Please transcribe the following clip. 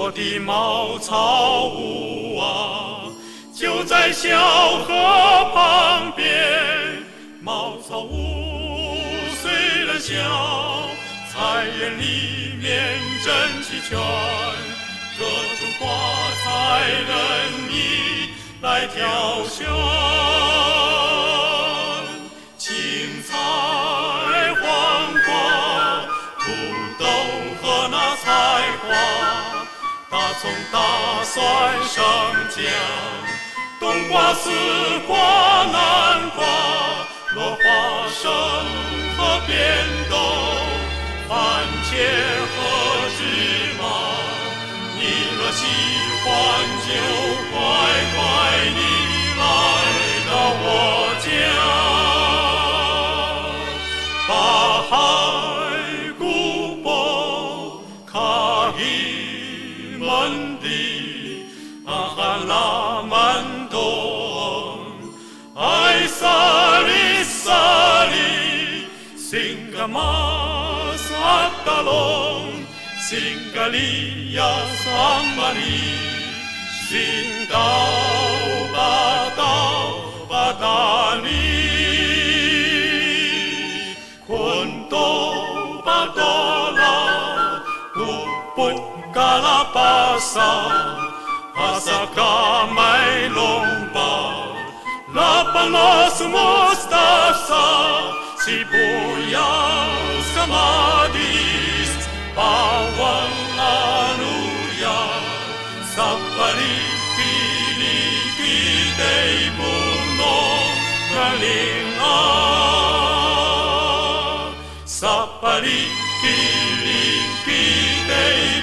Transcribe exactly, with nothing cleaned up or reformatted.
我的茅草屋啊，就在小河旁边。茅草屋虽然小，菜园里面真齐全，各种花材任你来挑选。青菜、黄瓜、土豆和那菜花，大葱、大蒜、生姜，冬瓜、丝瓜、南瓜，落花生和扁豆，番茄和芝麻，你若喜欢就快快地来到我家。巴海古堡卡伊曼迪阿哈拉曼东爱萨里萨里辛嘎玛萨达隆辛嘎利亚萨玛里辛道巴道巴达尼昆多巴多拉乌布嘎拉巴萨阿萨嘎麦隆巴拉巴拉斯莫斯塔萨西布亚萨马迪斯巴万阿努亚萨巴里比里比得布诺格林阿萨巴里比里比得